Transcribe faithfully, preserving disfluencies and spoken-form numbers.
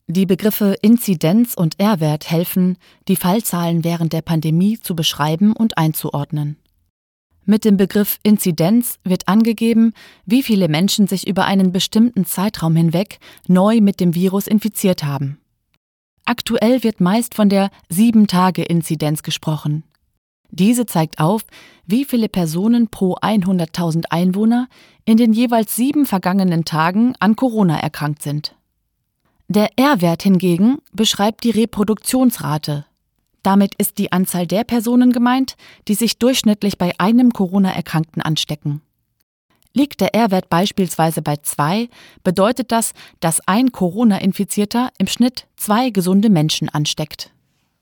Die Begriffe Inzidenz und R-Wert helfen, die Fallzahlen während der Pandemie zu beschreiben und einzuordnen. Mit dem Begriff Inzidenz wird angegeben, wie viele Menschen sich über einen bestimmten Zeitraum hinweg neu mit dem Virus infiziert haben. Aktuell wird meist von der sieben-Tage-Inzidenz gesprochen. Diese zeigt auf, wie viele Personen pro hunderttausend Einwohner in den jeweils sieben vergangenen Tagen an Corona erkrankt sind. Der R-Wert hingegen beschreibt die Reproduktionsrate. Damit ist die Anzahl der Personen gemeint, die sich durchschnittlich bei einem Corona-Erkrankten anstecken. Liegt der R-Wert beispielsweise bei zwei, bedeutet das, dass ein Corona-Infizierter im Schnitt zwei gesunde Menschen ansteckt.